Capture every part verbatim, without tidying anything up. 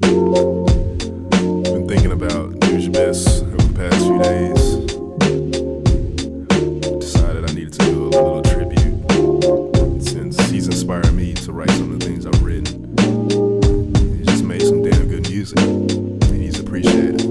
Been thinking about Nujabes over the past few days. Decided I needed to do a little tribute since he's inspired me to write some of the things I've written. He just made some damn good music, and he's appreciated.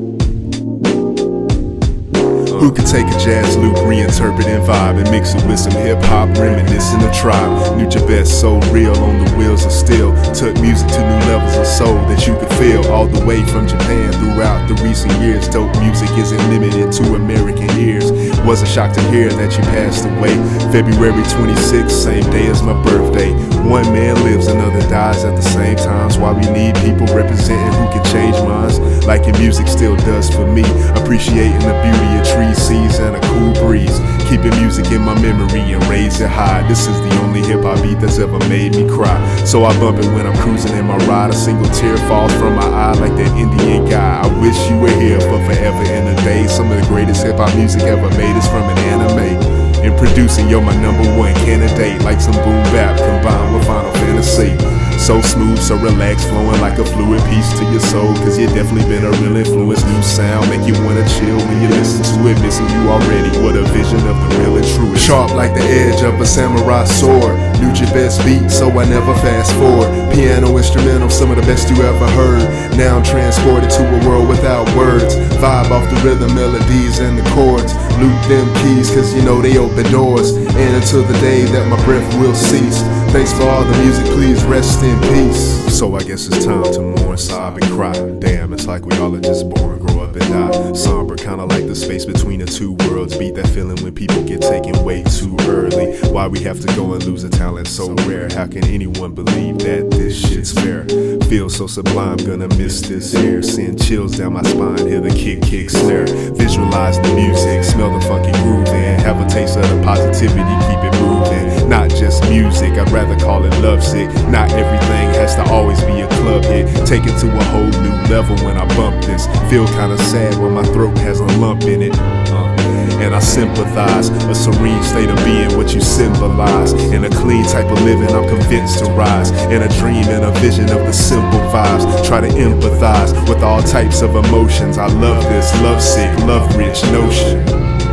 Who could take a jazz loop, reinterpret and vibe, and mix it with some hip-hop, reminiscent of Tribe. Nujabes, so real on the wheels of steel, took music to new levels of soul that you could feel all the way from Japan throughout the recent years. Dope music isn't limited to American ears. Was a shock to hear that you passed away February twenty-sixth, same day as my birthday. One man lives, another dies at the same time. Why we need people representing who can change minds, like your music still does for me. Appreciating the beauty of trees, seas, and a cool breeze. Keeping music in my memory and raise it high. This is the only hip-hop beat that's ever made me cry. So I bump it when I'm cruising in my ride. A single tear falls from my eye like that Indian guy. I wish you were here for forever and a day. Some of the greatest hip-hop music ever made is from an anime. In producing, you're my number one candidate, like some boom bap combined with Final Fantasy. So smooth, so relaxed, flowing like a fluid piece to your soul, cause you definitely been a real influence. New sound make you wanna chill when you listen to it, missing you already. What a vision of the real and true. Sharp like the edge of a samurai sword, Nujabes beat, so I never fast forward. Piano instrumental, some of the best you ever heard. Now I'm transported to a world without words. Vibe off the rhythm, melodies, and the chords. Loop them keys, cause you know they open doors. And until the day that my breath will cease. Thanks for all the music, please rest in peace. So I guess it's time to mourn, sob, and cry. Damn, it's like we all are just born, grow up and die. Somber, kinda like the space between the two worlds. Beat that feeling when people get taken way too early. Why we have to go and lose a talent so rare? How can anyone believe that this shit's fair? Feel so sublime, gonna miss this here. Send chills down my spine, hear the kick, kick, snare. Visualize the music, smell the funky groove, and have a taste of the positivity, keep it moving. Not just music, I'd rather call it lovesick. Not everything has to always be a club hit. Take it to a whole new level when I bump this. Feel kinda sad when my throat has a lump in it. uh, And I sympathize, a serene state of being, what you symbolize. In a clean type of living, I'm convinced to rise. In a dream and a vision of the simple vibes. Try to empathize with all types of emotions. I love this lovesick, love-rich notion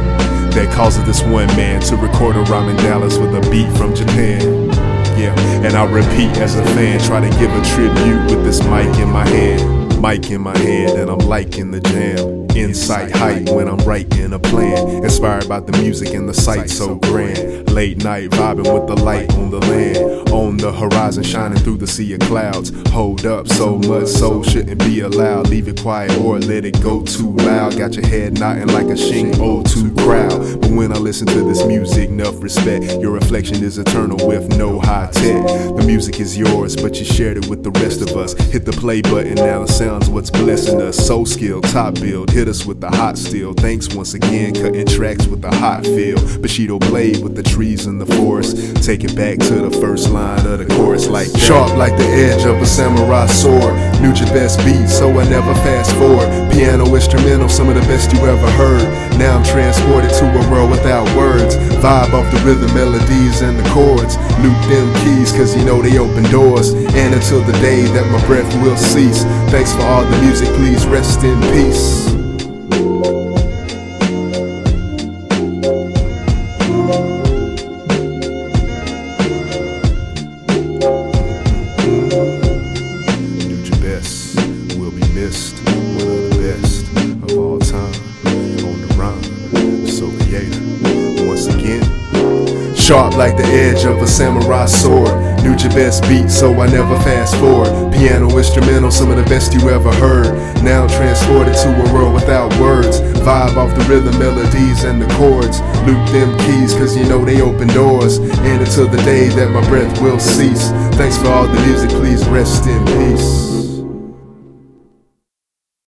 that causes this one man to record a rhyme in Dallas with a beat from Japan. Yeah, and I repeat as a fan, try to give a tribute with this mic in my hand. Mic in my hand and I'm liking the jam. Insight height when I'm writing a plan. Inspired by the music and the sight so grand. Late night vibing with the light on the land. On the horizon shining through the sea of clouds. Hold up, so much soul shouldn't be allowed. Leave it quiet or let it go too loud. Got your head nodding like a Shing oh two crowd. But when I listen to this music, enough respect. Your reflection is eternal with no high tech. The music is yours, but you shared it with the rest of us. Hit the play button, now the sound's what's blessing us. Soul skill, top build, hit us with the hot steel. Thanks once again, cutting tracks with the hot feel. Bushido blade with the trees in the forest. Take it back to the first line of the chorus like that. Sharp like the edge of a samurai sword. Nujabes beat, so I never fast forward. Piano instrumental, some of the best you ever heard. Now I'm transported to a world without words. Vibe off the rhythm, melodies, and the chords. Loop them keys, cause you know they open doors. And until the day that my breath will cease. Thanks for all the music, please rest in peace. Nujabes will be missed, one of the best of all time. On the rhyme, so creative. Once again, sharp like the edge of a samurai sword. Nujabes beat, so I never fast forward. Piano instrumental, some of the best you ever heard. Now I'm transported to a world without words. Vibe off the rhythm, melodies, and the chords. Loop them keys, cause you know they open doors. And until the day that my breath will cease. Thanks for all the music, please rest in peace.